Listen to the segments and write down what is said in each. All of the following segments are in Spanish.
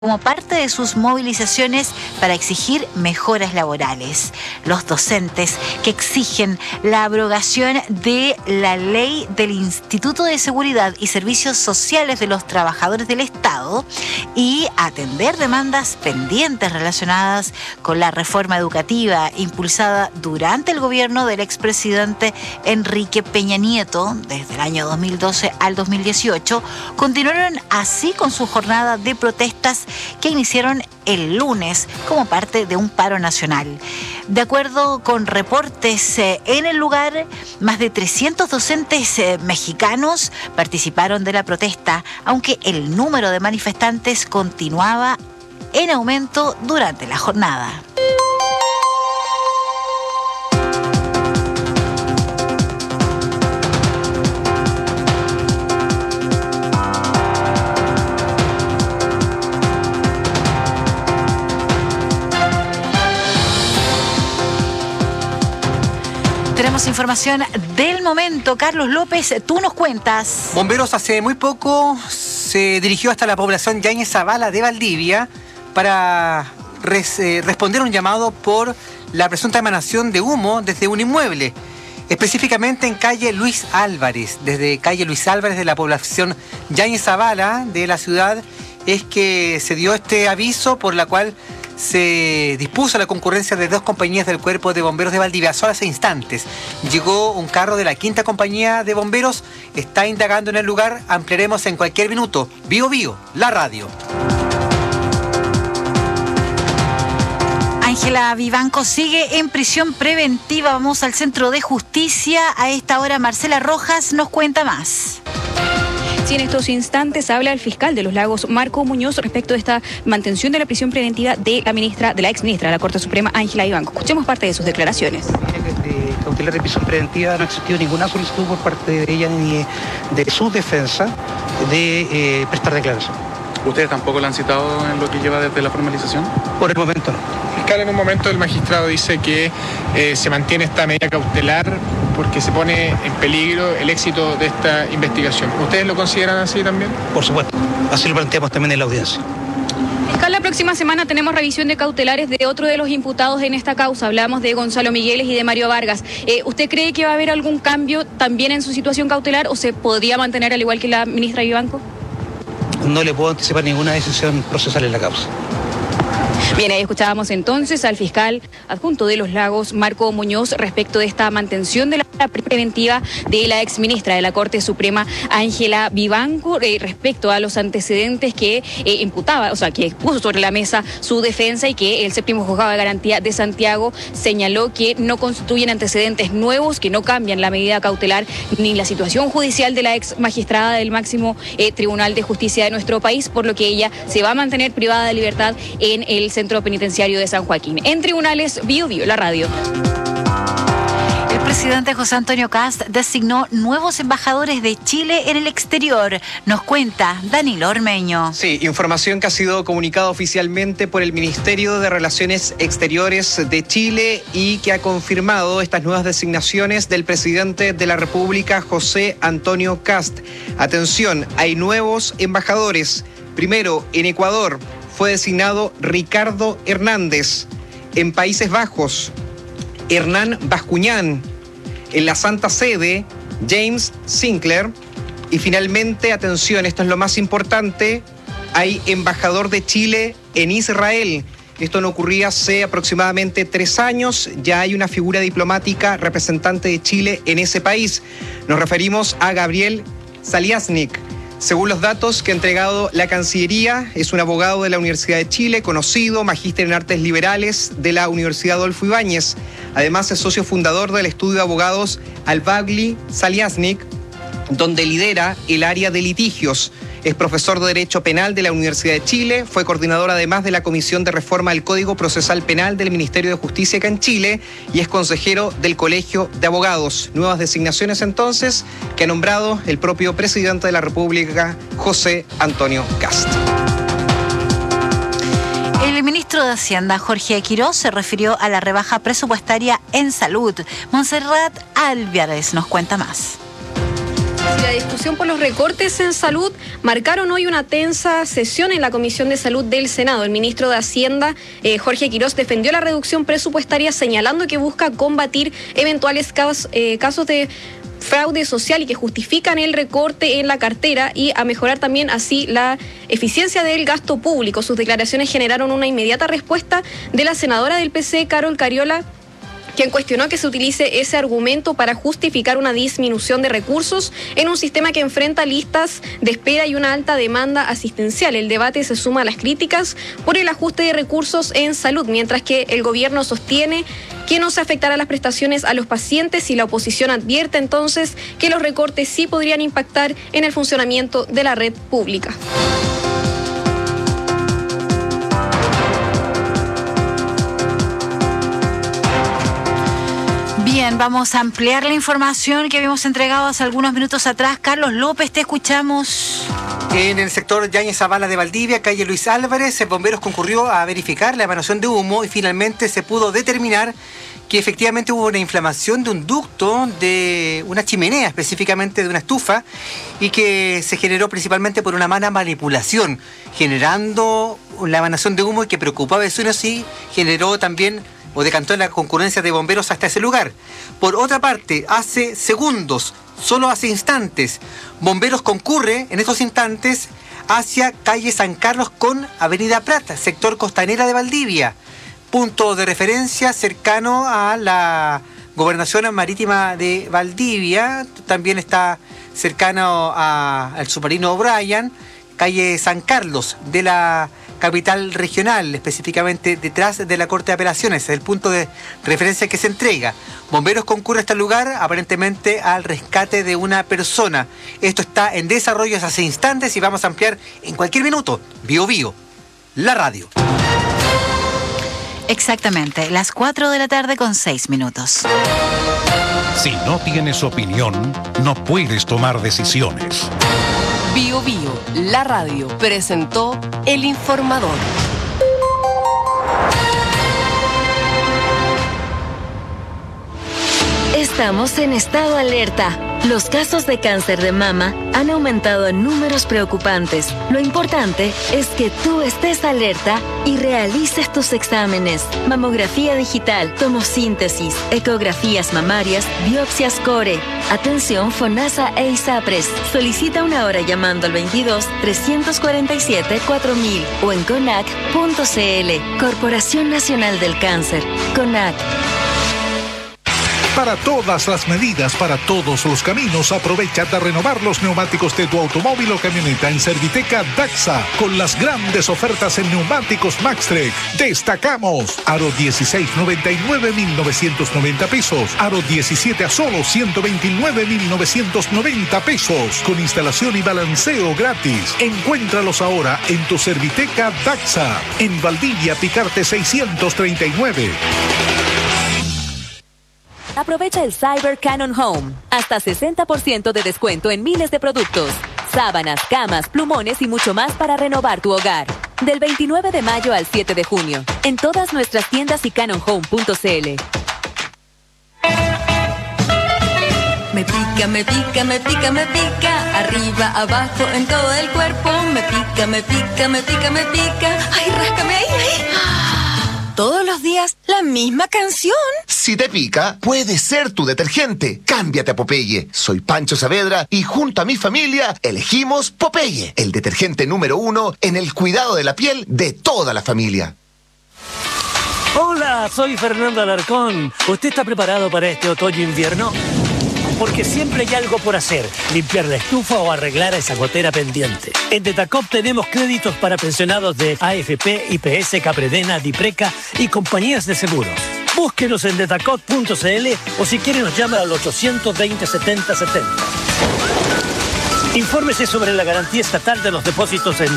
como parte de sus movilizaciones para exigir mejoras laborales. Los docentes que exigen la abrogación de la ley del Instituto de Seguridad y Servicios Sociales de los Trabajadores del Estado y atender demandas pendientes relacionadas con la reforma educativa impulsada durante el gobierno del expresidente Enrique Peña Nieto desde el año 2012 al 2018, continuaron así con su jornada de protestas que iniciaron el lunes como parte de un paro nacional. De acuerdo con reportes en el lugar, más de 300 docentes mexicanos participaron de la protesta, aunque el número de manifestantes continuaba en aumento durante la jornada. Tenemos información del momento. Carlos López, tú nos cuentas. Bomberos hace muy poco se dirigió hasta la población Yáñez Zavala de Valdivia para responder a un llamado por la presunta emanación de humo desde un inmueble, específicamente en calle Luis Álvarez. Desde calle Luis Álvarez de la población Yáñez Zavala de la ciudad es que se dio este aviso, por la cual se dispuso la concurrencia de 2 compañías del Cuerpo de Bomberos de Valdivia. Solo hace instantes llegó un carro de la 5ª Compañía de Bomberos, está indagando en el lugar. Ampliaremos en cualquier minuto. Bio Bio, la radio. Ángela Vivanco sigue en prisión preventiva. Vamos al Centro de Justicia. A esta hora Marcela Rojas nos cuenta más. Sí, en estos instantes habla el fiscal de Los Lagos, Marco Muñoz, respecto de esta mantención de la prisión preventiva de la ex ministra de la Corte Suprema, Ángela Vivanco. Escuchemos parte de sus declaraciones. De cautelar de prisión preventiva no ha existido ninguna solicitud por parte de ella ni de su defensa de prestar declaración. ¿Ustedes tampoco la han citado en lo que lleva desde la formalización? Por el momento no. Fiscal, en un momento el magistrado dice que se mantiene esta medida cautelar porque se pone en peligro el éxito de esta investigación. ¿Ustedes lo consideran así también? Por supuesto, así lo planteamos también en la audiencia. Fiscal, la próxima semana tenemos revisión de cautelares de otro de los imputados en esta causa. Hablamos de Gonzalo Migueles y de Mario Vargas. ¿Usted cree que va a haber algún cambio también en su situación cautelar o se podría mantener al igual que la ministra Vivanco? No le puedo anticipar ninguna decisión procesal en la causa. Bien, ahí escuchábamos entonces al fiscal adjunto de Los Lagos, Marco Muñoz, respecto de esta mantención de la preventiva de la exministra de la Corte Suprema, Ángela Vivanco, respecto a los antecedentes que imputaba, o sea, que puso sobre la mesa su defensa y que el 7º Juzgado de Garantía de Santiago señaló que no constituyen antecedentes nuevos, que no cambian la medida cautelar ni la situación judicial de la ex magistrada del máximo Tribunal de Justicia de nuestro país, por lo que ella se va a mantener privada de libertad en el Centro Penitenciario de San Joaquín. En tribunales, Bio Bio, la radio. El presidente José Antonio Kast designó nuevos embajadores de Chile en el exterior. Nos cuenta Danilo Ormeño. Sí, información que ha sido comunicada oficialmente por el Ministerio de Relaciones Exteriores de Chile y que ha confirmado estas nuevas designaciones del presidente de la República, José Antonio Kast. Atención, hay nuevos embajadores. Primero, en Ecuador fue designado Ricardo Hernández. En Países Bajos, Hernán Bascuñán. En la Santa Sede, James Sinclair. Y finalmente, atención, esto es lo más importante, hay embajador de Chile en Israel. Esto no ocurría hace aproximadamente 3 años. Ya hay una figura diplomática representante de Chile en ese país. Nos referimos a Gabriel Saliasnik. Según los datos que ha entregado la Cancillería, es un abogado de la Universidad de Chile, conocido, magíster en artes liberales de la Universidad Adolfo Ibáñez. Además, es socio fundador del estudio de abogados Al-Bagli Saliasnik, donde lidera el área de litigios. Es profesor de Derecho Penal de la Universidad de Chile, fue coordinador además de la Comisión de Reforma del Código Procesal Penal del Ministerio de Justicia acá en Chile y es consejero del Colegio de Abogados. Nuevas designaciones entonces que ha nombrado el propio presidente de la República, José Antonio Kast. El ministro de Hacienda, Jorge Quirós, se refirió a la rebaja presupuestaria en salud. Montserrat Álvarez nos cuenta más. La discusión por los recortes en salud marcaron hoy una tensa sesión en la Comisión de Salud del Senado. El ministro de Hacienda, Jorge Quirós, defendió la reducción presupuestaria señalando que busca combatir eventuales casos de fraude social y que justifican el recorte en la cartera y a mejorar también así la eficiencia del gasto público. Sus declaraciones generaron una inmediata respuesta de la senadora del PC, Carol Cariola, quien cuestionó que se utilice ese argumento para justificar una disminución de recursos en un sistema que enfrenta listas de espera y una alta demanda asistencial. El debate se suma a las críticas por el ajuste de recursos en salud, mientras que el gobierno sostiene que no se afectará las prestaciones a los pacientes y la oposición advierte entonces que los recortes sí podrían impactar en el funcionamiento de la red pública. Bien, vamos a ampliar la información que habíamos entregado hace algunos minutos atrás. Carlos López, te escuchamos. En el sector Yáñez Zavala de Valdivia, calle Luis Álvarez, Bomberos concurrió a verificar la emanación de humo y finalmente se pudo determinar que efectivamente hubo una inflamación de un ducto de una chimenea, específicamente de una estufa, y que se generó principalmente por una mala manipulación, generando la emanación de humo que preocupó a vecinos y generó también o decantó la concurrencia de bomberos hasta ese lugar. Por otra parte, hace segundos, solo hace instantes, bomberos concurre en estos instantes hacia calle San Carlos con avenida Plata, sector Costanera de Valdivia, punto de referencia cercano a la Gobernación Marítima de Valdivia. También está cercano al submarino O'Brien, calle San Carlos de la capital regional, específicamente detrás de la Corte de Apelaciones, es el punto de referencia que se entrega. Bomberos concurre a este lugar, aparentemente al rescate de una persona. Esto está en desarrollo hace instantes y vamos a ampliar en cualquier minuto. Bio Bio, la radio. Exactamente, las 4 de la tarde con 6 minutos. Si no tienes opinión, no puedes tomar decisiones. Bio Bio, la radio, presentó El Informador. Estamos en estado alerta. Los casos de cáncer de mama han aumentado en números preocupantes. Lo importante es que tú estés alerta y realices tus exámenes. Mamografía digital, tomosíntesis, ecografías mamarias, biopsias core. Atención FONASA e ISAPRES. Solicita una hora llamando al 22-347-4000 o en CONAC.cl. Corporación Nacional del Cáncer. CONAC. Para todas las medidas, para todos los caminos, aprovecha de renovar los neumáticos de tu automóvil o camioneta en Serviteca Daxa, con las grandes ofertas en neumáticos Maxtrek. Destacamos: aro 16, 99.990 pesos, aro 17 a solo 129.990 pesos, con instalación y balanceo gratis. Encuéntralos ahora en tu Serviteca Daxa, en Valdivia Picarte 639. Aprovecha el Cyber Canon Home. Hasta 60% de descuento en miles de productos. Sábanas, camas, plumones y mucho más para renovar tu hogar. Del 29 de mayo al 7 de junio. En todas nuestras tiendas y canonhome.cl. Me pica, me pica, me pica, me pica. Arriba, abajo, en todo el cuerpo. Me pica, me pica, me pica, me pica. Ay, ráscame ahí, ahí. Todos los días, la misma canción. Si te pica, puede ser tu detergente. Cámbiate a Popeye. Soy Pancho Saavedra y junto a mi familia elegimos Popeye, el detergente número 1 en el cuidado de la piel de toda la familia. Hola, soy Fernando Alarcón. ¿Usted está preparado para este otoño-invierno? Porque siempre hay algo por hacer, limpiar la estufa o arreglar esa gotera pendiente. En Detacop tenemos créditos para pensionados de AFP, IPS, Capredena, Dipreca y compañías de seguros. Búsquenos en detacop.cl o si quiere nos llama al 820 70 70. Infórmese sobre la garantía estatal de los depósitos en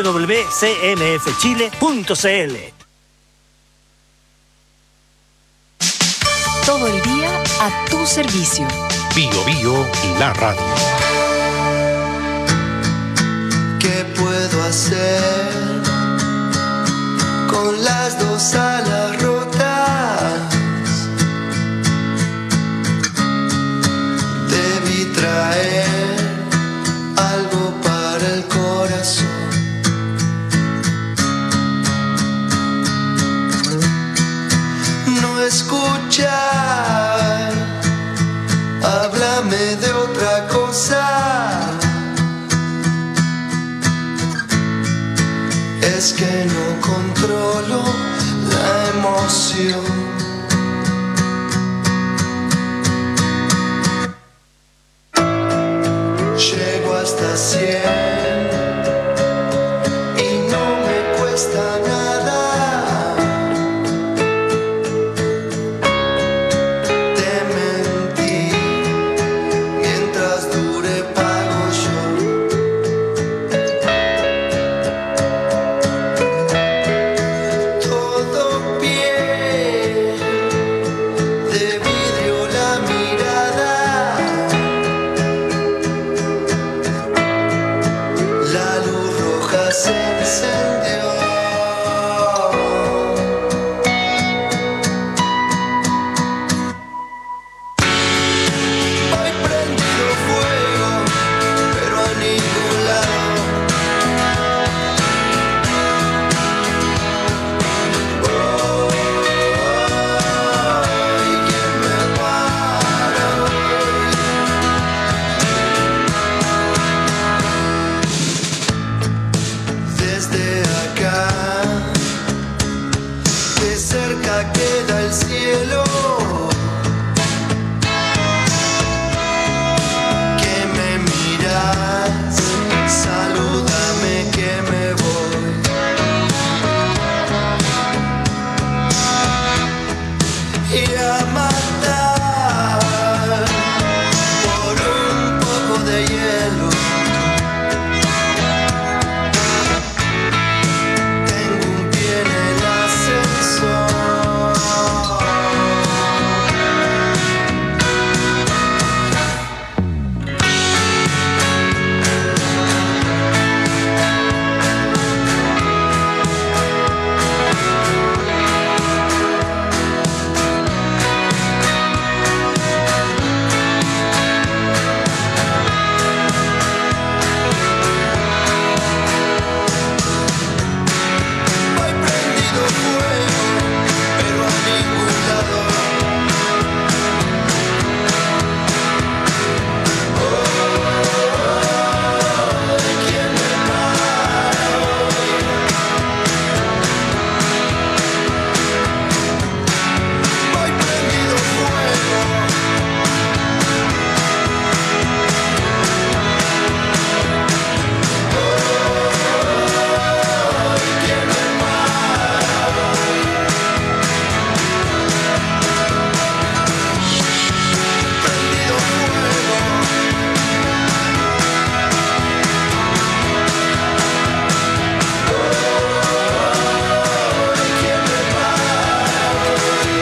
www.cmfchile.cl. Todo el día a tu servicio. Bio Bio, la radio. ¿Qué puedo hacer con las dos alas rotas? Debí traer escuchar. Háblame de otra cosa. Es que no controlo la emoción. Llego hasta 100 y no me cuesta nada. Te mentí, mientras dure pago yo. Todo piel de vidrio la mirada. La luz roja se encendió. Hoy prendido fuego, pero a ningún lado. ¿Y quién me para hoy? Desde acá, de cerca queda el cielo. Que me miras, salúdame que me voy. Y a matar por un poco de hielo. Tengo un pie en el ascensor. Hoy prendido fuego, pero a ningún lado. ¿Quién me para hoy? Hoy prendido fuego. ¿Quién me para hoy? Prendido fuego. ¿Quién me para hoy?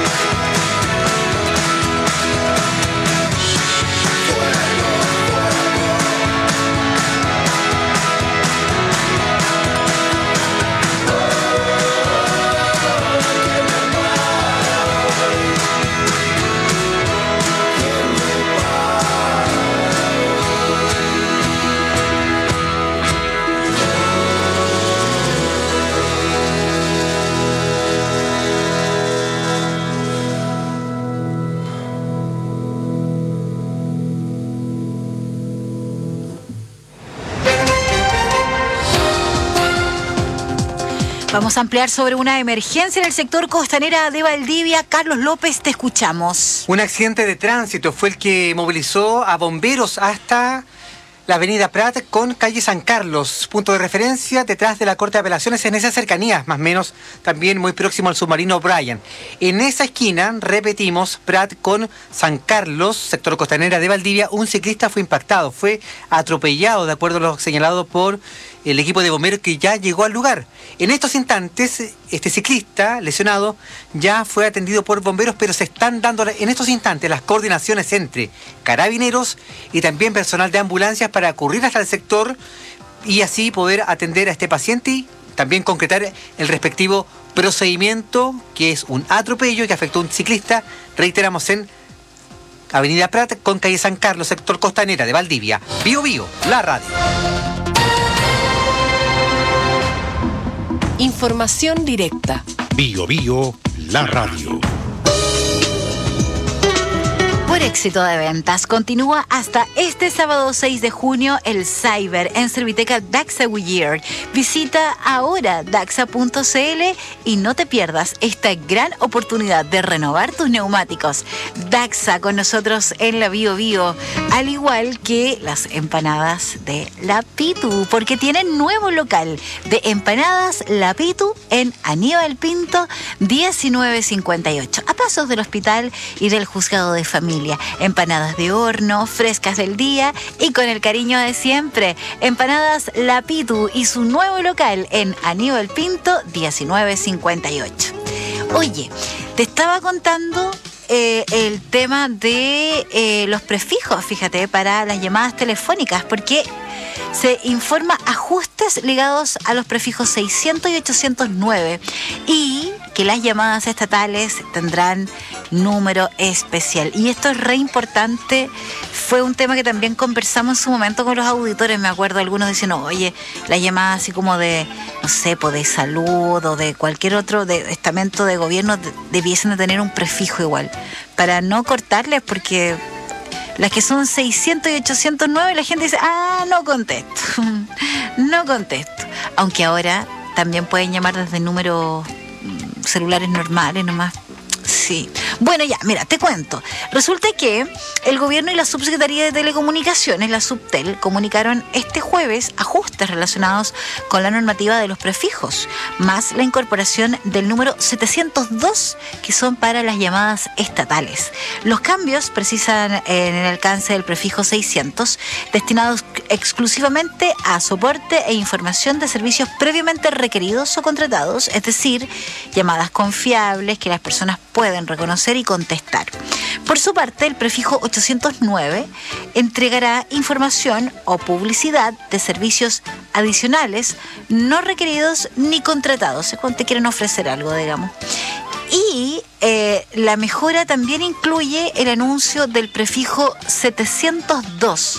Vamos a ampliar sobre una emergencia en el sector Costanera de Valdivia. Carlos López, te escuchamos. Un accidente de tránsito fue el que movilizó a bomberos hasta la avenida Prat con calle San Carlos, punto de referencia detrás de la Corte de Apelaciones, en esas cercanías, más o menos también muy próximo al submarino Bryan. En esa esquina, repetimos, Prat con San Carlos, sector Costanera de Valdivia, un ciclista fue impactado, fue atropellado, de acuerdo a lo señalado por el equipo de bomberos que ya llegó al lugar. En estos instantes, este ciclista lesionado ya fue atendido por bomberos, pero se están dando en estos instantes las coordinaciones entre carabineros y también personal de ambulancias para acudir hasta el sector y así poder atender a este paciente y también concretar el respectivo procedimiento, que es un atropello que afectó a un ciclista, reiteramos, en Avenida Prat con calle San Carlos, sector Costanera de Valdivia. Bío Bío, la radio. Información directa. Bío Bío, la radio. Por éxito de ventas, continúa hasta este sábado 6 de junio el Cyber en Serviteca Daxa Goodyear. Visita ahora daxa.cl y no te pierdas esta gran oportunidad de renovar tus neumáticos. Daxa con nosotros en la Bio Bio, al igual que las empanadas de La Pitu, porque tienen nuevo local de empanadas La Pitu en Aníbal Pinto 1958, a pasos del hospital y del juzgado de familia. Empanadas de horno, frescas del día y con el cariño de siempre. Empanadas La Pitu y su nuevo local en Aníbal Pinto 1958. Oye, te estaba contando el tema de los prefijos, fíjate, para las llamadas telefónicas, porque se informa ajustes ligados a los prefijos 600 y 809 y que las llamadas estatales tendrán número especial. Y esto es re importante. Fue un tema que también conversamos en su momento con los auditores. Me acuerdo algunos diciendo, oye, las llamadas así como de, no sé, pues de salud o de cualquier otro estamento de gobierno debiesen de tener un prefijo igual, para no cortarles, porque las que son 600 y 809, la gente dice, no contesto, no contesto. Aunque ahora también pueden llamar desde números celulares normales nomás. Sí. Bueno, ya, mira, te cuento. Resulta que el gobierno y la Subsecretaría de Telecomunicaciones, la Subtel, comunicaron este jueves ajustes relacionados con la normativa de los prefijos, más la incorporación del número 702, que son para las llamadas estatales. Los cambios precisan en el alcance del prefijo 600, destinados exclusivamente a soporte e información de servicios previamente requeridos o contratados, es decir, llamadas confiables que las personas pueden reconocer y contestar. Por su parte, el prefijo 809 entregará información o publicidad de servicios adicionales no requeridos ni contratados, es cuando te quieren ofrecer algo, digamos. Y la mejora también incluye el anuncio del prefijo 702,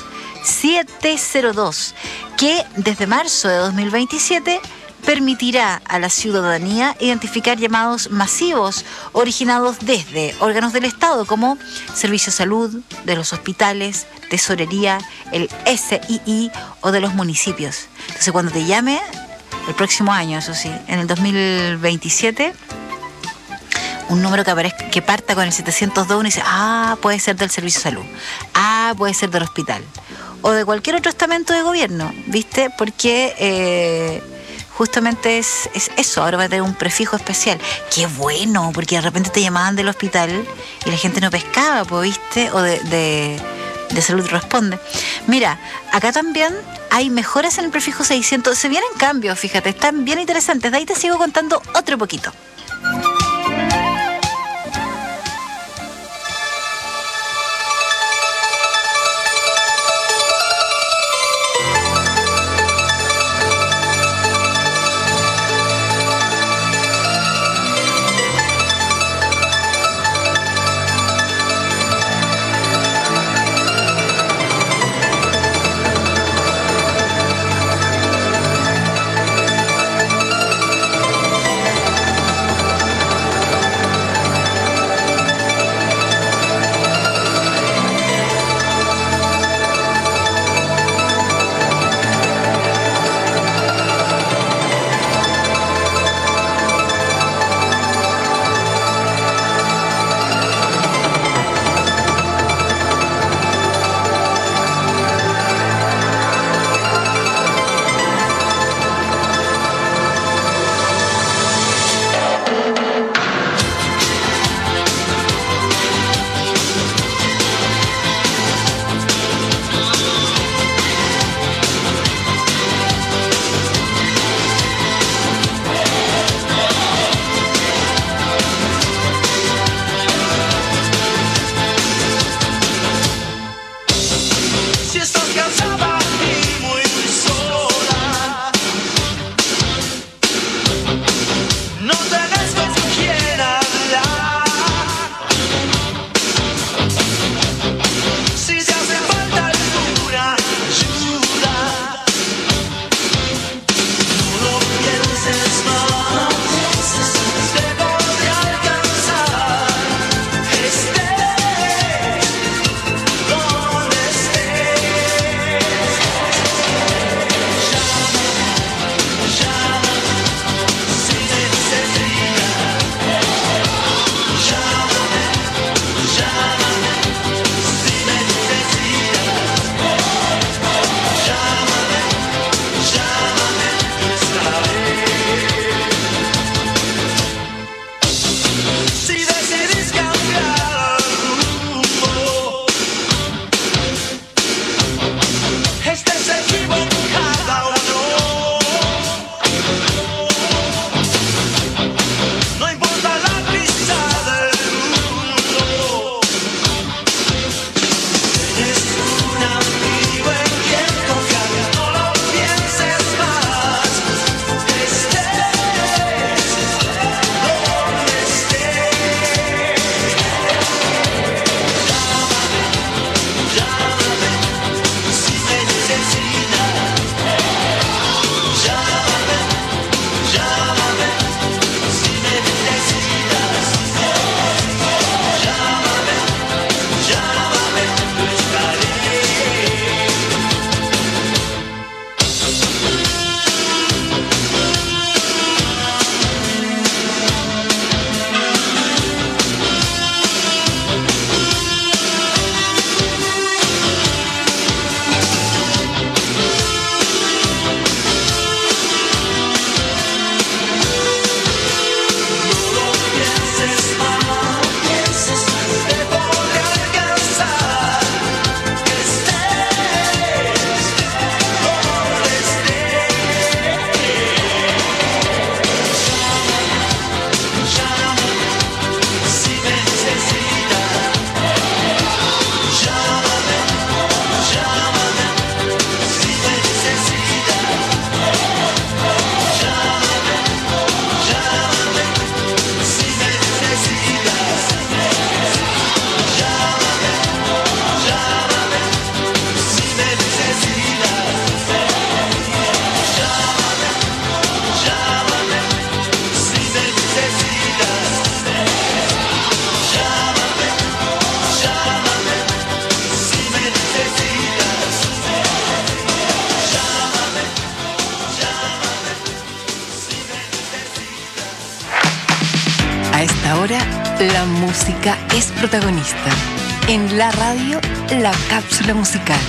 que desde marzo de 2027 permitirá a la ciudadanía identificar llamados masivos originados desde órganos del Estado como Servicio de Salud, de los hospitales, Tesorería, el SII o de los municipios. Entonces, cuando te llame, el próximo año, eso sí, en el 2027, un número que parta con el 702, uno dice, puede ser del Servicio de Salud, puede ser del hospital o de cualquier otro estamento de gobierno, ¿viste? Porque justamente es eso, ahora va a tener un prefijo especial. Qué bueno, porque de repente te llamaban del hospital y la gente no pescaba, pues, ¿viste? O de salud responde. Mira, acá también hay mejoras en el prefijo 600. Se vienen cambios, fíjate, están bien interesantes. De ahí te sigo contando otro poquito. A esta hora, la música es protagonista. En la radio, la cápsula musical.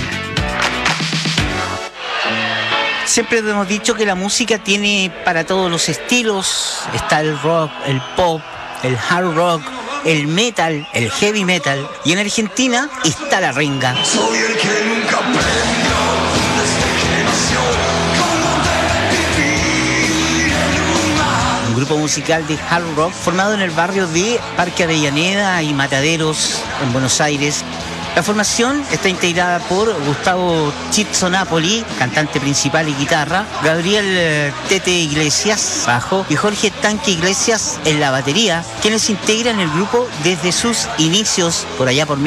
Siempre hemos dicho que la música tiene para todos los estilos. Está el rock, el pop, el hard rock, el metal, el heavy metal. Y en Argentina está la renga. Soy el que nunca aprendió desde que nació cómo debe vivir en un mar. Un grupo musical de hard rock formado en el barrio de Parque Avellaneda y Mataderos, en Buenos Aires. La formación está integrada por Gustavo Chizzo Napoli, cantante principal y guitarra, Gabriel Tete Iglesias, bajo, y Jorge Tanque Iglesias en la batería, quienes integran el grupo desde sus inicios, por allá por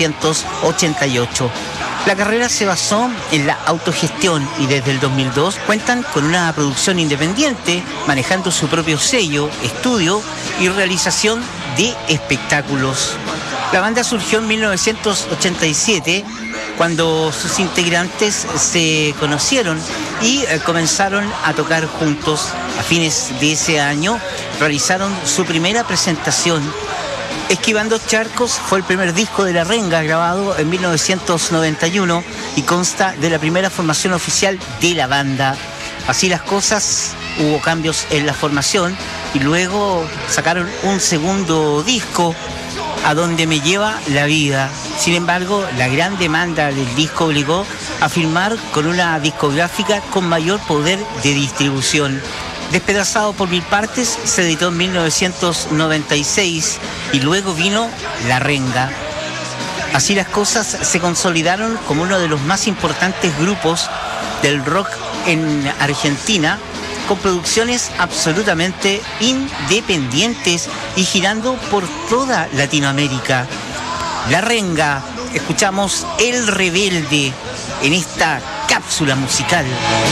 1988. La carrera se basó en la autogestión y desde el 2002 cuentan con una producción independiente, manejando su propio sello, estudio y realización de espectáculos. La banda surgió en 1987, cuando sus integrantes se conocieron y comenzaron a tocar juntos. A fines de ese año realizaron su primera presentación. Esquivando Charcos fue el primer disco de La Renga, grabado en 1991 y consta de la primera formación oficial de la banda. Así las cosas, hubo cambios en la formación y luego sacaron un segundo disco, A Donde Me Lleva la Vida. Sin embargo, la gran demanda del disco obligó a firmar con una discográfica con mayor poder de distribución. Despedazado por mil partes, se editó en 1996 y luego vino La Renga. Así las cosas, se consolidaron como uno de los más importantes grupos del rock en Argentina, con producciones absolutamente independientes y girando por toda Latinoamérica. La Renga, escuchamos El Rebelde en esta cápsula musical.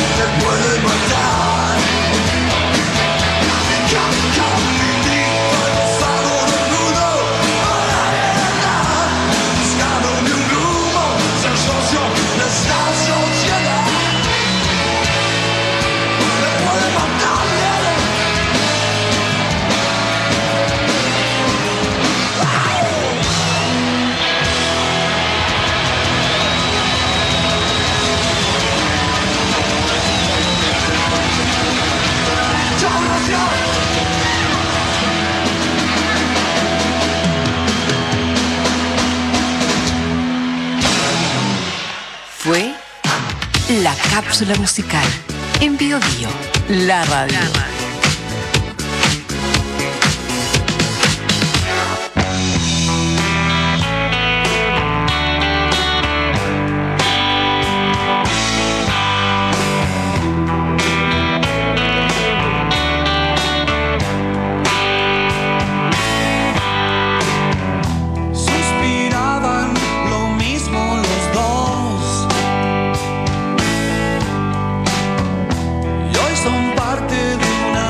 Fue la cápsula musical en Bio Bio, la radio. Suspiraban lo mismo los dos y hoy son parte de una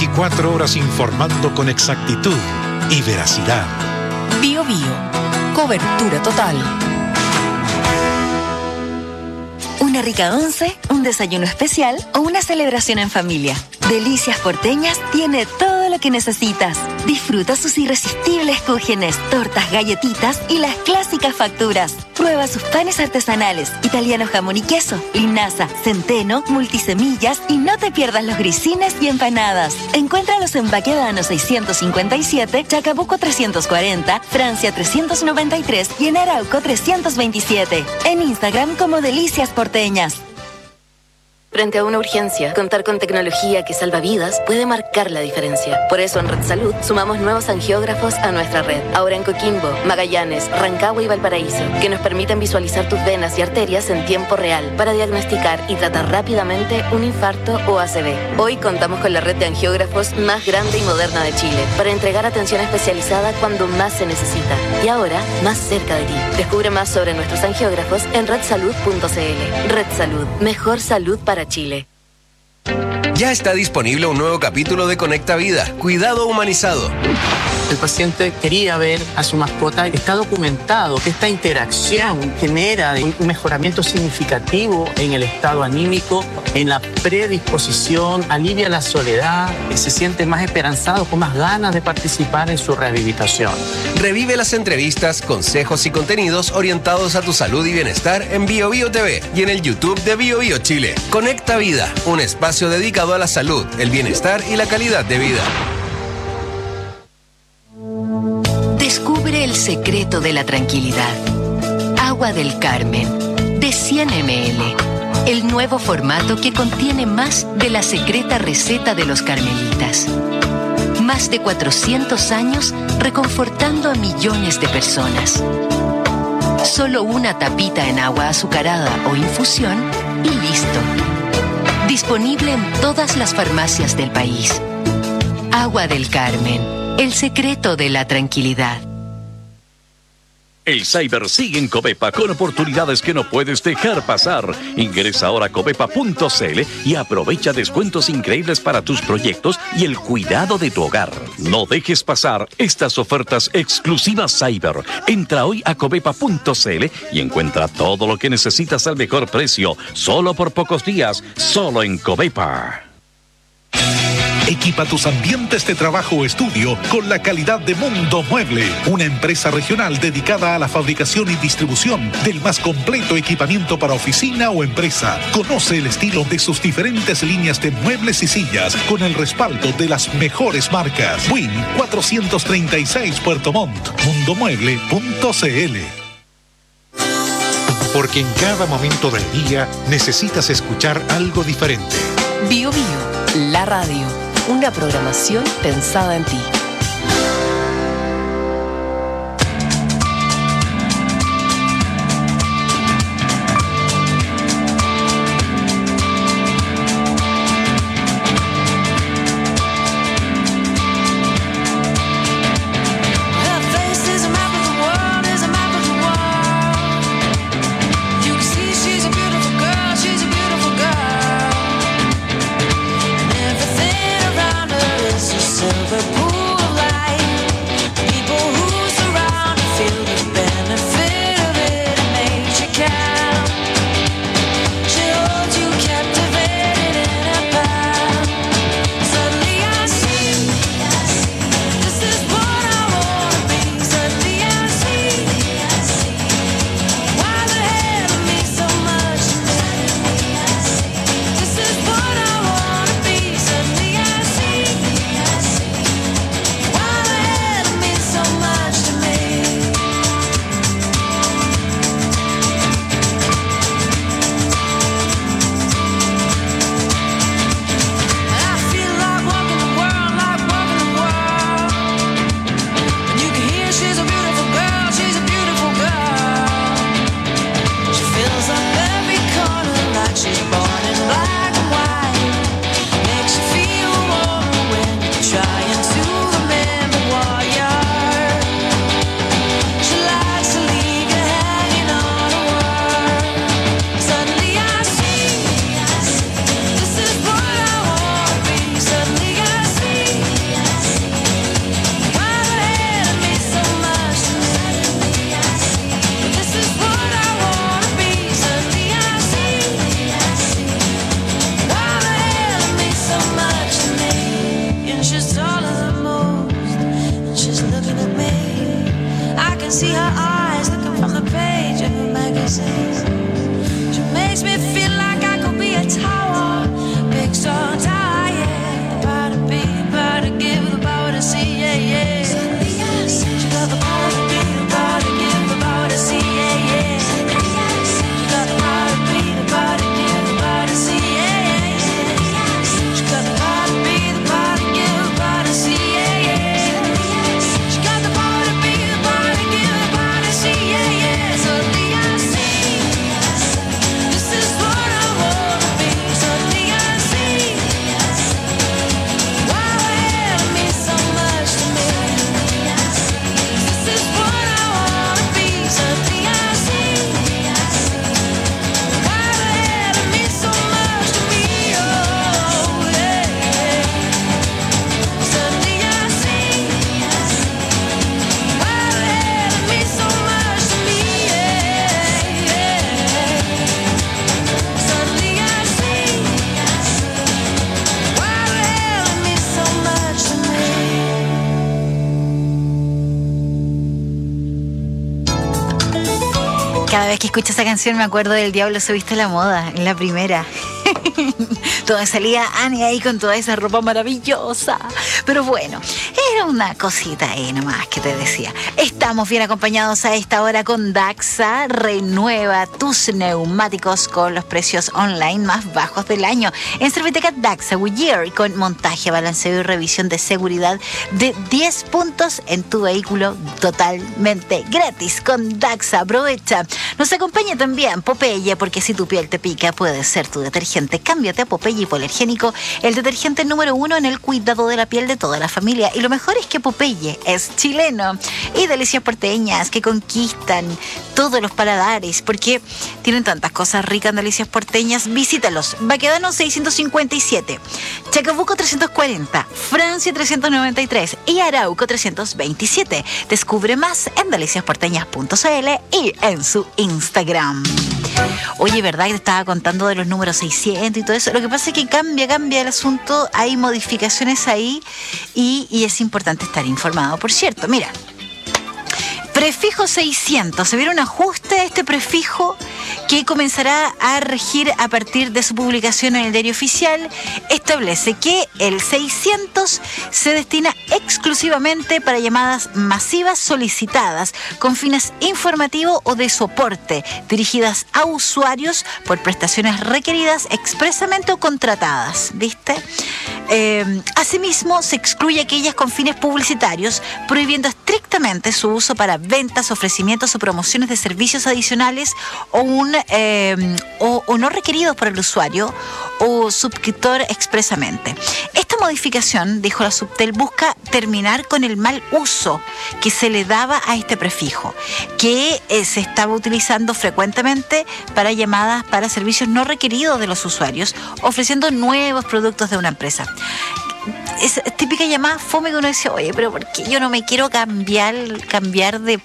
24 horas informando con exactitud y veracidad. Bio Bio. Cobertura total. Una rica once, un desayuno especial o una celebración en familia. Delicias Porteñas tiene todo lo que necesitas. Disfruta sus irresistibles cúgenes, tortas, galletitas y las clásicas facturas. Prueba sus panes artesanales, italiano jamón y queso, linaza, centeno, multisemillas y no te pierdas los grisines y empanadas. Encuéntralos en Baquedano 657, Chacabuco 340, Francia 393 y en Arauco 327. En Instagram como Delicias Porteñas. Frente a una urgencia, contar con tecnología que salva vidas puede marcar la diferencia. Por eso en Red Salud sumamos nuevos angiógrafos a nuestra red. Ahora en Coquimbo, Magallanes, Rancagua y Valparaíso, que nos permiten visualizar tus venas y arterias en tiempo real para diagnosticar y tratar rápidamente un infarto o ACV. Hoy contamos con la red de angiógrafos más grande y moderna de Chile para entregar atención especializada cuando más se necesita. Y ahora, más cerca de ti. Descubre más sobre nuestros angiógrafos en redsalud.cl. Red Salud. Mejor salud para Chile. Ya está disponible un nuevo capítulo de Conecta Vida, Cuidado Humanizado. El paciente quería ver a su mascota. Está documentado que esta interacción genera un mejoramiento significativo en el estado anímico, en la predisposición, alivia la soledad, se siente más esperanzado, con más ganas de participar en su rehabilitación. Revive las entrevistas, consejos y contenidos orientados a tu salud y bienestar en Bio Bio TV y en el YouTube de Bio Bio Chile. Conecta Vida, un espacio dedicado a la salud, el bienestar y la calidad de vida. Descubre el secreto de la tranquilidad. Agua del Carmen, de 100 ml. El nuevo formato que contiene más de la secreta receta de los carmelitas. Más de 400 años reconfortando a millones de personas. Solo una tapita en agua azucarada o infusión y listo. Disponible en todas las farmacias del país. Agua del Carmen. El secreto de la tranquilidad. El Cyber sigue en Covepa con oportunidades que no puedes dejar pasar. Ingresa ahora a covepa.cl y aprovecha descuentos increíbles para tus proyectos y el cuidado de tu hogar. No dejes pasar estas ofertas exclusivas Cyber. Entra hoy a covepa.cl y encuentra todo lo que necesitas al mejor precio, solo por pocos días, solo en Covepa. Equipa tus ambientes de trabajo o estudio con la calidad de Mundo Mueble, una empresa regional dedicada a la fabricación y distribución del más completo equipamiento para oficina o empresa. Conoce el estilo de sus diferentes líneas de muebles y sillas con el respaldo de las mejores marcas. Win 436 Puerto Montt, mundomueble.cl. Porque en cada momento del día necesitas escuchar algo diferente. Bio Bio, la radio. Una programación pensada en ti. Silver pool places. She makes me feel like I could be a tower, big so tired. The power to be, the power to give, the power to see, yeah, yeah. She got the power to be, the power to give, the power to see, yeah, yeah. She got the power to be, the power to give, the power to see, yeah, yeah. She got the power to be, the power to give, the power to see, yeah, yeah. She got the power to be, the power to give, the power to see, yeah, yeah. Suddenly I see, this is what I wanna be. Suddenly I see, why would it mean so much to me? This is what I wanna be. Suddenly I see, why would it mean so much to me? Oh, yeah. Suddenly I see, why would it mean so much to me? Yeah, yeah. Suddenly I see, why would it mean so much to Cada vez que escucho esa canción me acuerdo del Diablo Subiste a la Moda, en la primera. Donde salía Annie ahí con toda esa ropa maravillosa. Pero bueno, era una cosita ahí nomás que te decía. Estamos bien acompañados a esta hora con Daxa. Renueva tus neumáticos con los precios online más bajos del año. En Serviteca Daxa Goodyear, con montaje, balanceo y revisión de seguridad de 10 puntos en tu vehículo totalmente gratis. Con Daxa, aprovecha. Nos acompaña también Popeye, porque si tu piel te pica puede ser tu detergente. Cámbiate a Popeye Hipoalergénico, el detergente número 1 en el cuidado de la piel de toda la familia. Y lo mejor es que Popeye es chileno. Y delicias porteñas que conquistan todos los paladares, porque tienen tantas cosas ricas en delicias porteñas. Visítalos. Baquedano 657, Chacabuco 340, Francia 393 y Arauco 327. Descubre más en deliciasporteñas.cl y en su Instagram. Oye, ¿verdad que te estaba contando de los números 600 y todo eso? Lo que pasa es que cambia el asunto, hay modificaciones ahí y es importante estar informado. Por cierto, mira, prefijo 600, se viene un ajuste a este prefijo que comenzará a regir a partir de su publicación en el Diario Oficial. Establece que el 600 se destina exclusivamente para llamadas masivas solicitadas con fines informativos o de soporte, dirigidas a usuarios por prestaciones requeridas expresamente o contratadas, ¿viste? Asimismo, se excluye aquellas con fines publicitarios, prohibiendo estrictamente su uso para ventas, ofrecimientos o promociones de servicios adicionales o no requeridos por el usuario o suscriptor expresamente. Esta modificación, dijo la Subtel, busca terminar con el mal uso que se le daba a este prefijo, que se estaba utilizando frecuentemente para llamadas para servicios no requeridos de los usuarios, ofreciendo nuevos productos de una empresa. Es típica llamada fome que uno dice, oye, pero ¿por qué yo no me quiero cambiar de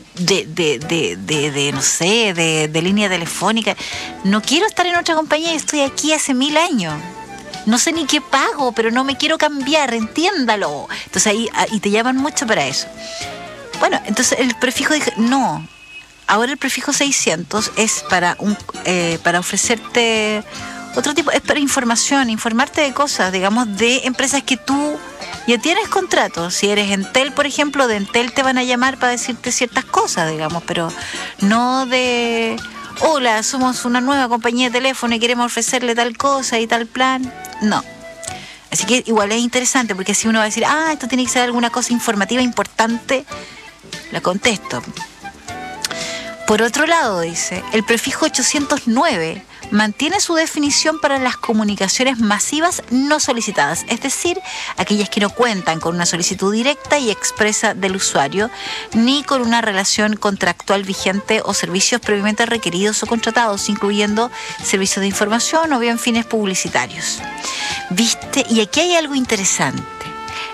no sé, de línea telefónica? No quiero estar en otra compañía y estoy aquí hace 1000 años. No sé ni qué pago, pero no me quiero cambiar, entiéndalo. Entonces ahí te llaman mucho para eso. Bueno, entonces el prefijo dije, no. Ahora el prefijo 600 es para ofrecerte otro tipo, es para información, informarte de cosas, digamos, de empresas que tú ya tienes contrato. Si eres Entel, por ejemplo, de Entel te van a llamar para decirte ciertas cosas, digamos, pero no de, hola, somos una nueva compañía de teléfono y queremos ofrecerle tal cosa y tal plan. No. Así que igual es interesante, porque si uno va a decir, esto tiene que ser alguna cosa informativa importante, la contesto. Por otro lado, dice, el prefijo 809 mantiene su definición para las comunicaciones masivas no solicitadas, es decir, aquellas que no cuentan con una solicitud directa y expresa del usuario, ni con una relación contractual vigente o servicios previamente requeridos o contratados, incluyendo servicios de información o bien fines publicitarios. ¿Viste? Y aquí hay algo interesante.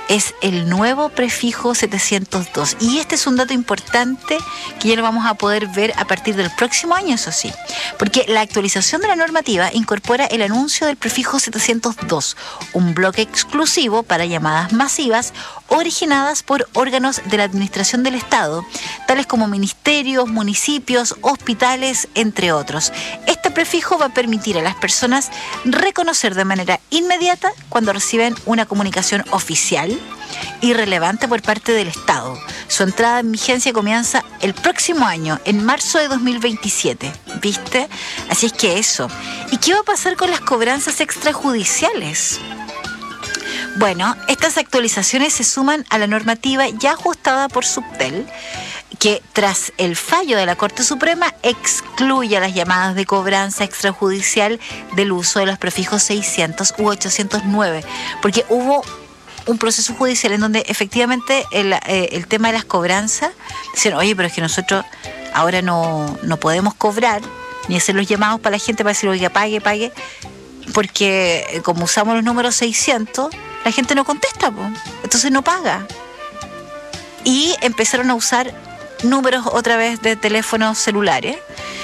es el nuevo prefijo 702. Y este es un dato importante que ya lo vamos a poder ver a partir del próximo año, eso sí. Porque la actualización de la normativa incorpora el anuncio del prefijo 702, un bloque exclusivo para llamadas masivas originadas por órganos de la administración del Estado, tales como ministerios, municipios, hospitales, entre otros. Este prefijo va a permitir a las personas reconocer de manera inmediata cuando reciben una comunicación oficial y relevante por parte del Estado. Su entrada en vigencia comienza el próximo año, en marzo de 2027. ¿Viste? Así es que eso. ¿Y qué va a pasar con las cobranzas extrajudiciales? Bueno, estas actualizaciones se suman a la normativa ya ajustada por Subtel, que tras el fallo de la Corte Suprema excluye las llamadas de cobranza extrajudicial del uso de los prefijos 600 u 809, porque hubo un proceso judicial en donde efectivamente el tema de las cobranzas, dicen, oye, pero es que nosotros ahora no podemos cobrar ni hacer los llamados para la gente para decir, oiga, pague, porque como usamos los números 600, la gente no contesta, entonces no paga. Y empezaron a usar números otra vez de teléfonos celulares.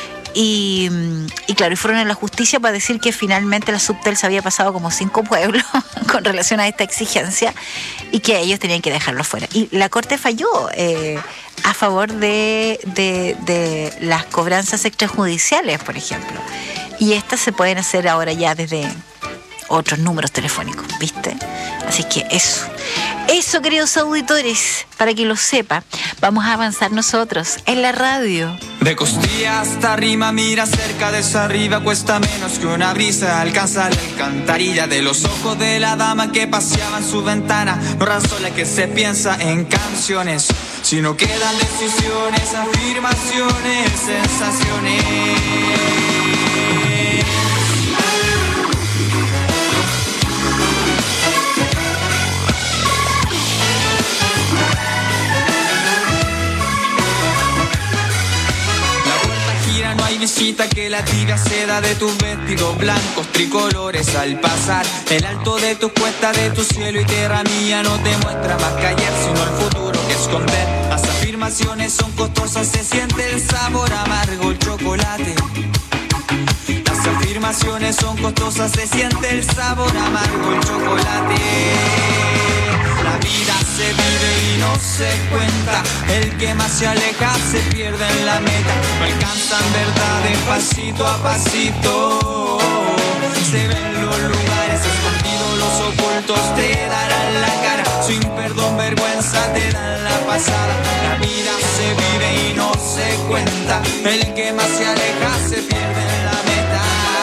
Y claro, y fueron a la justicia para decir que finalmente la Subtel se había pasado como 5 pueblos con relación a esta exigencia y que ellos tenían que dejarlo fuera. Y la Corte falló a favor de las cobranzas extrajudiciales, por ejemplo. Y estas se pueden hacer ahora ya desde otros números telefónicos, ¿viste? Así que eso, queridos auditores, para que lo sepa, vamos a avanzar nosotros en la radio. De costilla hasta arriba, mira cerca desde arriba, cuesta menos que una brisa alcanza la alcantarilla de los ojos de la dama que paseaba en su ventana. No razona que se piensa en canciones, sino quedan decisiones, afirmaciones, sensaciones. No hay visita que la tira seda de tus vestidos blancos tricolores al pasar. El alto de tus cuestas, de tu cielo y tierra mía no te muestra más que ayer, sino el futuro que esconder. Las afirmaciones son costosas, se siente el sabor amargo, el chocolate. Las afirmaciones son costosas, se siente el sabor amargo, el chocolate. La vida se vive y no se cuenta, el que más se aleja se pierde en la meta. No alcanzan verdades pasito a pasito, se ven los lugares escondidos, los ocultos te darán la cara, sin perdón, vergüenza te dan la pasada. La vida se vive y no se cuenta, el que más se aleja se pierde en la meta.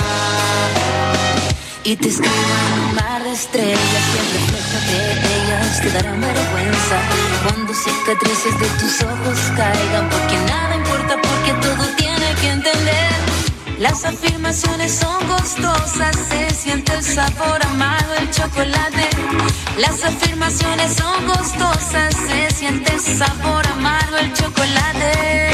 Y te escribo en un mar de estrellas y el reflejo de ellas te dará vergüenza cuando cicatrices de tus ojos caigan, porque nada importa, porque todo tiene que entender. Las afirmaciones son costosas, se siente el sabor amargo, el chocolate. Las afirmaciones son costosas, se siente el sabor amargo, el chocolate.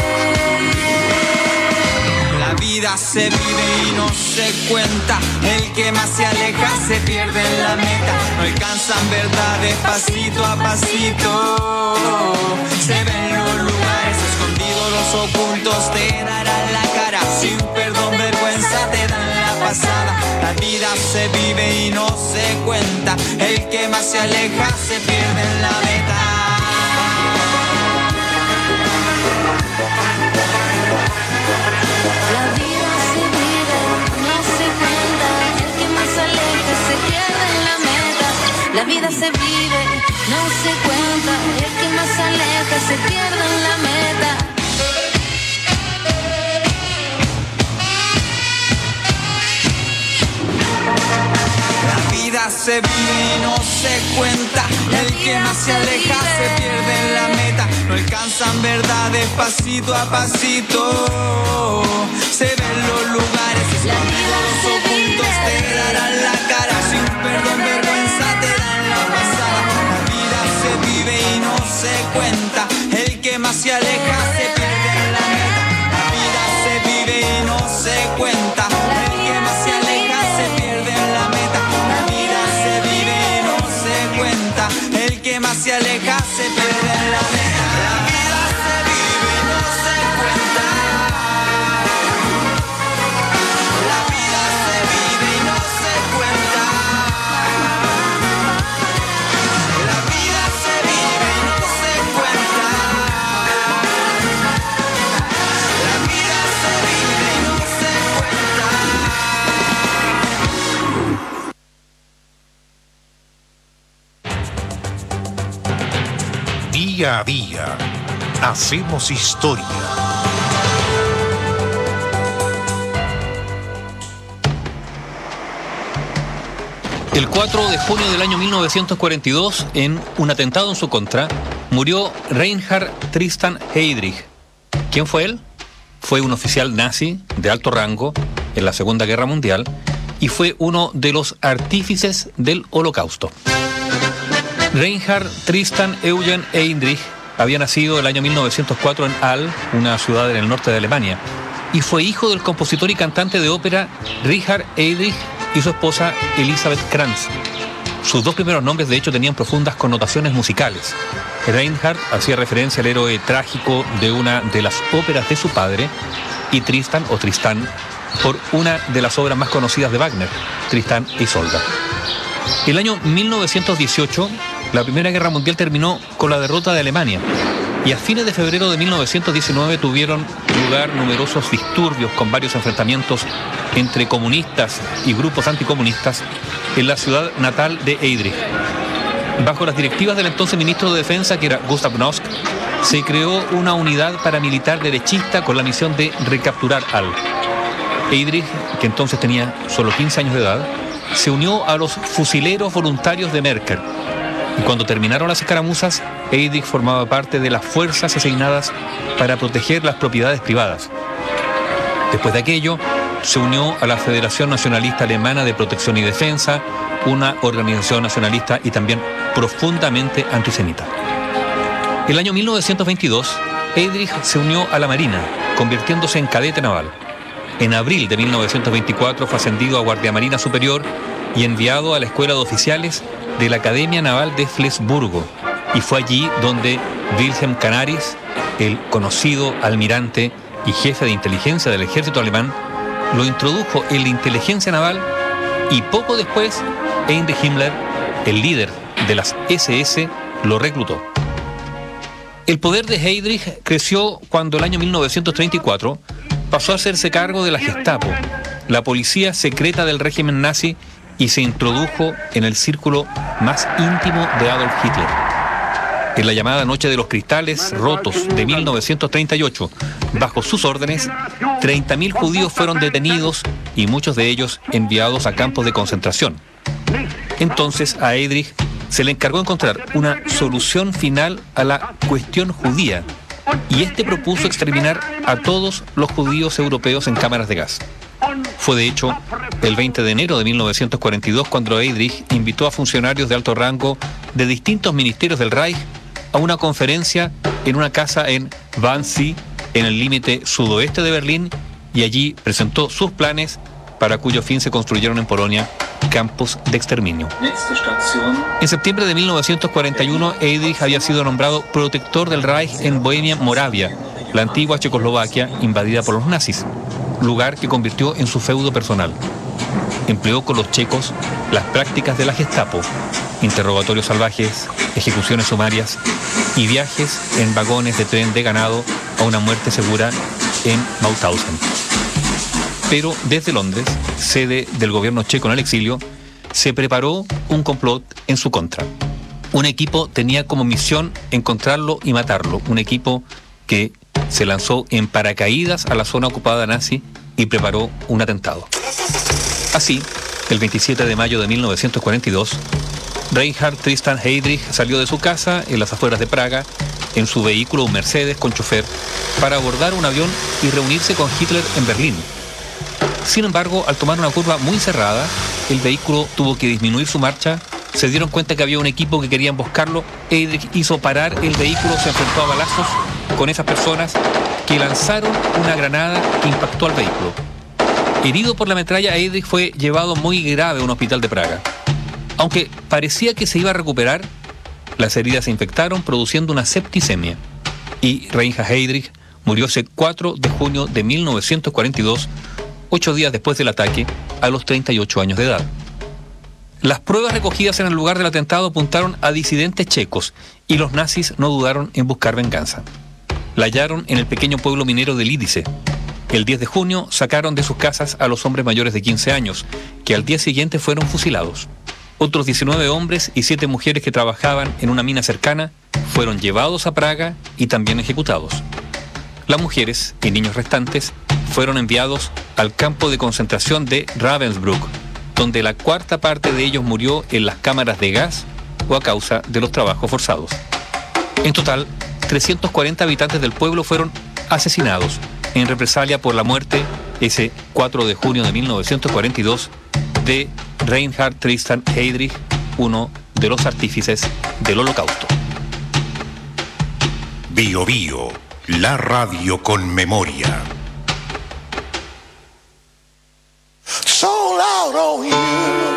La vida se vive y no se cuenta, el que más se aleja se pierde en la meta. No alcanzan verdades pasito a pasito, se ven los lugares escondidos, los ocultos te darán la cara, sin perdón, vergüenza te dan la pasada. La vida se vive y no se cuenta, el que más se aleja se pierde en la meta. La vida se vive, no se cuenta, el que más se aleja se pierde en la meta. La vida se vive, no se cuenta, el que más se aleja se pierde en la meta. La vida se vive y no se cuenta, el que más se aleja se pierde en la meta. No alcanzan verdades pasito a pasito, se ven los lugares escondidos, los ocultos te darán la cara, sin perdón, vergüenza te dan la pasada. La vida se vive y no se cuenta, el que más se aleja se pierde en la meta. La vida se vive y no se cuenta, el que más se aleja se pierde en la meta. La vida se vive y no se cuenta, Día a día hacemos historia. El 4 de junio del año 1942, en un atentado en su contra, murió Reinhard Tristan Heydrich. ¿Quién fue él? Fue un oficial nazi de alto rango en la Segunda Guerra Mundial y fue uno de los artífices del Holocausto. Reinhard Tristan Eugen Heydrich había nacido el año 1904 en Halle, una ciudad en el norte de Alemania, y fue hijo del compositor y cantante de ópera Richard Heydrich y su esposa Elisabeth Kranz. Sus dos primeros nombres, de hecho, tenían profundas connotaciones musicales. Reinhard hacía referencia al héroe trágico de una de las óperas de su padre, y Tristan, o Tristán, por una de las obras más conocidas de Wagner, Tristán e Isolda. El año 1918, la Primera Guerra Mundial terminó con la derrota de Alemania, y a fines de febrero de 1919 tuvieron lugar numerosos disturbios con varios enfrentamientos entre comunistas y grupos anticomunistas en la ciudad natal de Heydrich. Bajo las directivas del entonces ministro de Defensa, que era Gustav Nosk, se creó una unidad paramilitar derechista con la misión de recapturar Halle. Heydrich, que entonces tenía solo 15 años de edad, se unió a los fusileros voluntarios de Merker. Y cuando terminaron las escaramuzas, Heydrich formaba parte de las fuerzas asignadas para proteger las propiedades privadas. Después de aquello, se unió a la Federación Nacionalista Alemana de Protección y Defensa, una organización nacionalista y también profundamente antisemita. El año 1922, Heydrich se unió a la Marina, convirtiéndose en cadete naval. En abril de 1924 fue ascendido a guardiamarina superior y enviado a la Escuela de Oficiales de la Academia Naval de Flensburgo, y fue allí donde Wilhelm Canaris, el conocido almirante y jefe de inteligencia del ejército alemán, lo introdujo en la inteligencia naval, y poco después Heinrich Himmler, el líder de las SS, lo reclutó. El poder de Heydrich creció cuando el año 1934 pasó a hacerse cargo de la Gestapo, la policía secreta del régimen nazi, y se introdujo en el círculo más íntimo de Adolf Hitler. En la llamada Noche de los Cristales Rotos de 1938, bajo sus órdenes, 30.000 judíos fueron detenidos y muchos de ellos enviados a campos de concentración. Entonces a Heydrich se le encargó encontrar una solución final a la cuestión judía, y este propuso exterminar a todos los judíos europeos en cámaras de gas. Fue de hecho el 20 de enero de 1942 cuando Heydrich invitó a funcionarios de alto rango de distintos ministerios del Reich a una conferencia en una casa en Wannsee, en el límite sudoeste de Berlín, y allí presentó sus planes para cuyo fin se construyeron en Polonia campos de exterminio. En septiembre de 1941, Heydrich había sido nombrado protector del Reich en Bohemia-Moravia, la antigua Checoslovaquia invadida por los nazis, lugar que convirtió en su feudo personal. Empleó con los checos las prácticas de la Gestapo, interrogatorios salvajes, ejecuciones sumarias y viajes en vagones de tren de ganado a una muerte segura en Mauthausen. Pero desde Londres, sede del gobierno checo en el exilio, se preparó un complot en su contra. Un equipo tenía como misión encontrarlo y matarlo, un equipo que se lanzó en paracaídas a la zona ocupada nazi y preparó un atentado. Así, el 27 de mayo de 1942, Reinhard Tristan Heydrich salió de su casa en las afueras de Praga en su vehículo, un Mercedes con chofer, para abordar un avión y reunirse con Hitler en Berlín. Sin embargo, al tomar una curva muy cerrada, el vehículo tuvo que disminuir su marcha. Se dieron cuenta que había un equipo que quería emboscarlo. Heydrich hizo parar el vehículo, se enfrentó a balazos con esas personas que lanzaron una granada que impactó al vehículo. Herido por la metralla, Heydrich fue llevado muy grave a un hospital de Praga. Aunque parecía que se iba a recuperar, las heridas se infectaron, produciendo una septicemia. Y Reinhard Heydrich murió ese 4 de junio de 1942, 8 días después del ataque, a los 38 años de edad. Las pruebas recogidas en el lugar del atentado apuntaron a disidentes checos y los nazis no dudaron en buscar venganza. La hallaron en el pequeño pueblo minero de Lidice. El 10 de junio sacaron de sus casas a los hombres mayores de 15 años, que al día siguiente fueron fusilados. Otros 19 hombres y 7 mujeres que trabajaban en una mina cercana fueron llevados a Praga y también ejecutados. Las mujeres y niños restantes fueron enviados al campo de concentración de Ravensbrück, donde la cuarta parte de ellos murió en las cámaras de gas o a causa de los trabajos forzados. En total, 340 habitantes del pueblo fueron asesinados en represalia por la muerte ese 4 de junio de 1942 de Reinhard Tristan Heydrich, uno de los artífices del Holocausto. Bio Bio, la radio con memoria. Sold out on you.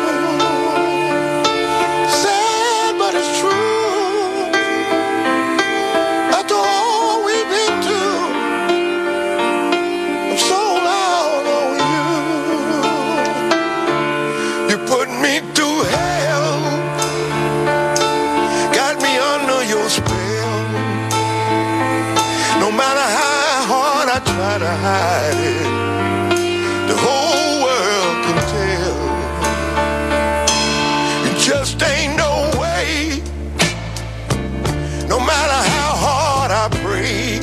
Sad, but it's true. After all we've been through, I'm sold out on you. You put me through hell, got me under your spell. No matter how hard I try to hide it, the whole world can tell. It just ain't no way. No matter how hard I pray,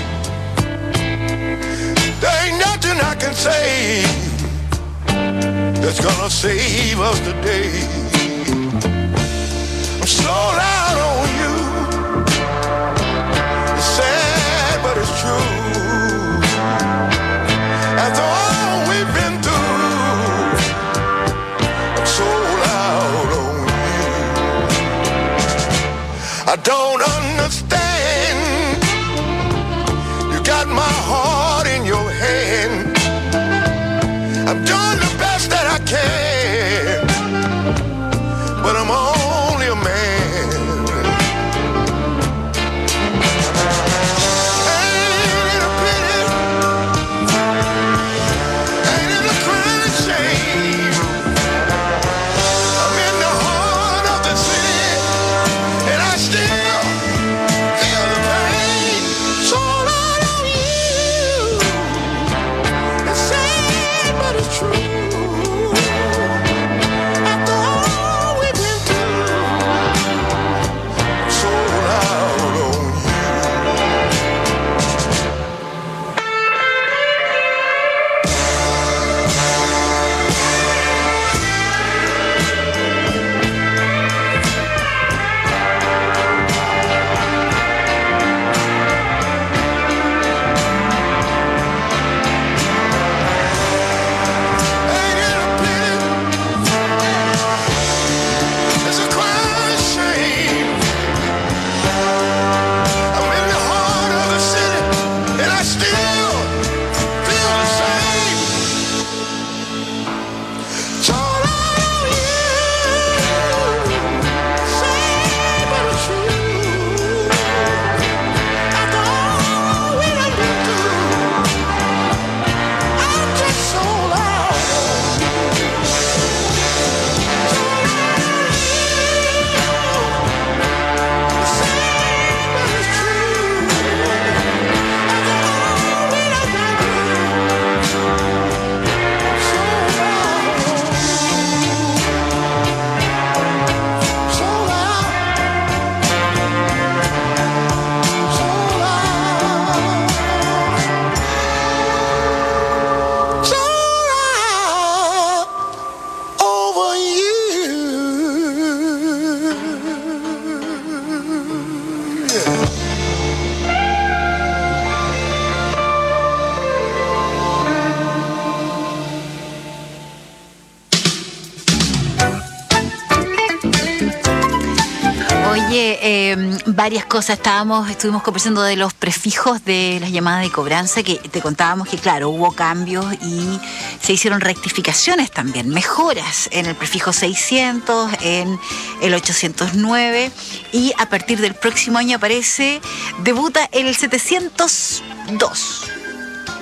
there ain't nothing I can say that's gonna save us today. I'm sold out on you. It's sad, but it's true. After all we've been through, I'm sold out on you. I don't understand. You got my heart in your hand. I'm doing the best that I can, but I'm only a man. Varias cosas. Estuvimos conversando de los prefijos de las llamadas de cobranza, que te contábamos que, claro, hubo cambios y se hicieron rectificaciones también, mejoras en el prefijo 600, en el 809, y a partir del próximo año debuta el 702.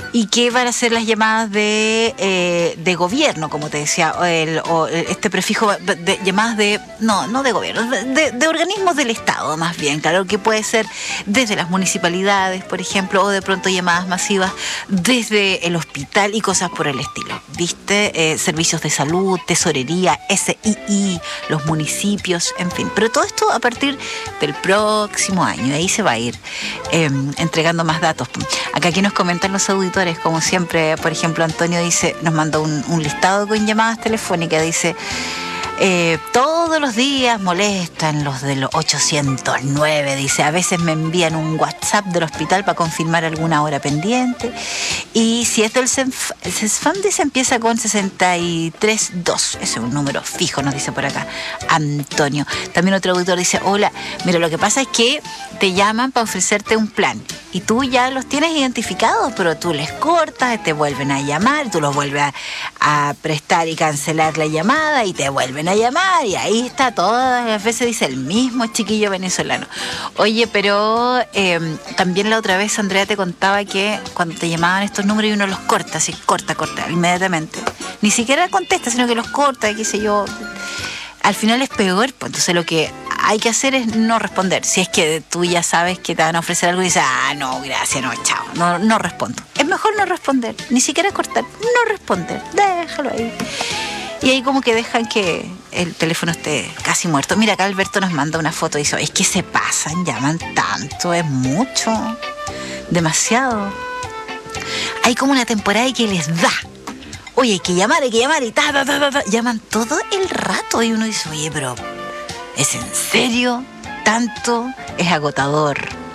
y que van a ser las llamadas de gobierno, como te decía, este prefijo de llamadas no de gobierno, de organismos del Estado, más bien, claro, que puede ser desde las municipalidades, por ejemplo, o de pronto llamadas masivas desde el hospital y cosas por el estilo, ¿viste? Servicios de salud, tesorería, SII, los municipios, en fin. Pero todo esto a partir del próximo año, ahí se va a ir entregando más datos. Acá aquí nos comentan los auditores, como siempre, por ejemplo, Antonio dice, nos mandó un listado con llamadas telefónicas, dice, todos los días molestan los de los 809, dice, a veces me envían un WhatsApp del hospital para confirmar alguna hora pendiente, y si es del CESFAM, dice, empieza con 632, ese es un número fijo, nos dice por acá Antonio. También otro auditor dice, hola, mira, lo que pasa es que te llaman para ofrecerte un plan y tú ya los tienes identificados, pero tú les cortas, te vuelven a llamar, tú los vuelves a prestar y cancelar la llamada y te vuelven a llamar, y ahí está, todas las veces dice el mismo chiquillo venezolano. Oye, pero también la otra vez Andrea te contaba que cuando te llamaban estos números y uno los corta, así, corta inmediatamente, ni siquiera contesta, sino que los corta, qué sé yo, al final es peor, pues entonces lo que hay que hacer es no responder. Si es que tú ya sabes que te van a ofrecer algo y dices, no, gracias, no, chao, no respondo. Es mejor no responder, ni siquiera cortar, no responder, déjalo ahí. Y ahí como que dejan que el teléfono esté casi muerto. Mira, acá Alberto nos manda una foto y dice, es que se pasan, llaman tanto, es mucho, demasiado. Hay como una temporada y que les da. Oye, hay que llamar y llaman todo el rato y uno dice, oye, pero ¿es en serio? ¿Tanto? Es agotador.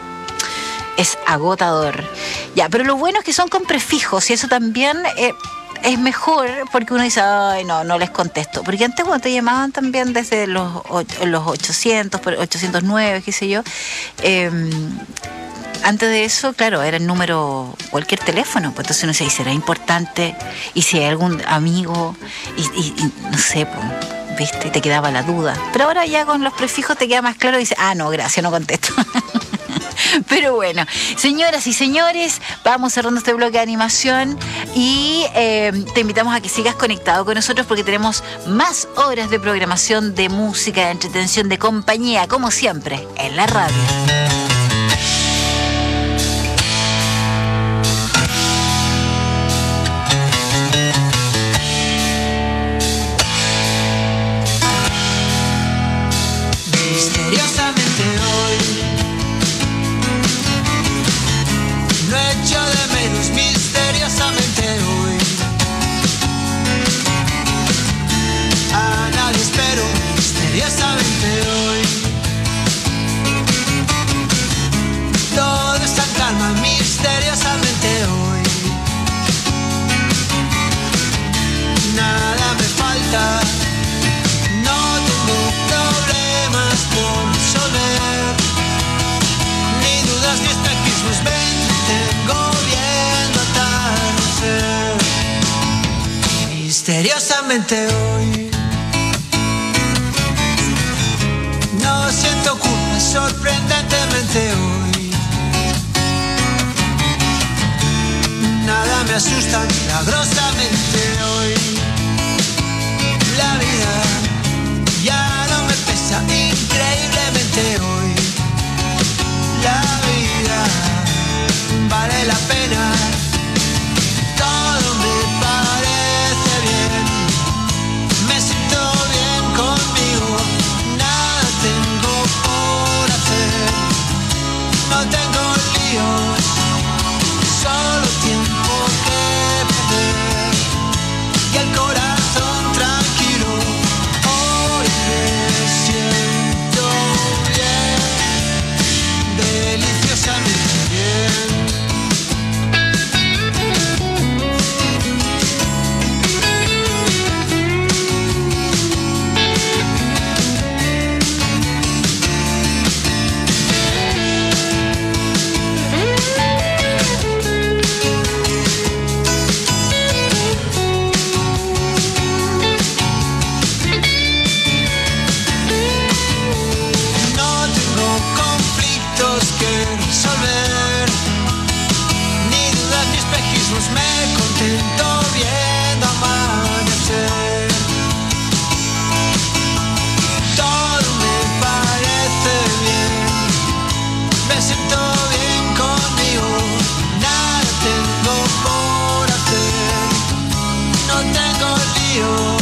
Ya, pero lo bueno es que son con prefijos y eso también es mejor porque uno dice, ay, no les contesto. Porque antes cuando te llamaban también desde los 800, 809, qué sé yo, antes de eso, claro, era el número, cualquier teléfono, pues entonces uno dice, ¿será importante? Y si hay algún amigo, y no sé, pues, ¿viste? Te quedaba la duda. Pero ahora ya con los prefijos te queda más claro y dices, no, gracias, no contesto. Pero bueno, señoras y señores, vamos cerrando este bloque de animación y te invitamos a que sigas conectado con nosotros porque tenemos más horas de programación de música, de entretención, de compañía, como siempre, en la radio. Misteriosamente hoy no echo de menos, misteriosamente hoy a nadie espero, misteriosamente hoy todo está en calma, misteriosamente hoy nada me falta. Por resolver, ni dudas ni espejismos, ven, tengo viendo atardecer. Misteriosamente hoy no siento culpa, sorprendentemente hoy nada me asusta, milagrosamente hoy la vida ya no me pesa, increíblemente hoy la vida vale la pena, todo me parece bien, me siento bien conmigo, nada tengo por hacer, no tengo líos, solo tiempo que perder y el corazón tranquilo. Hoy me siento bien. frío.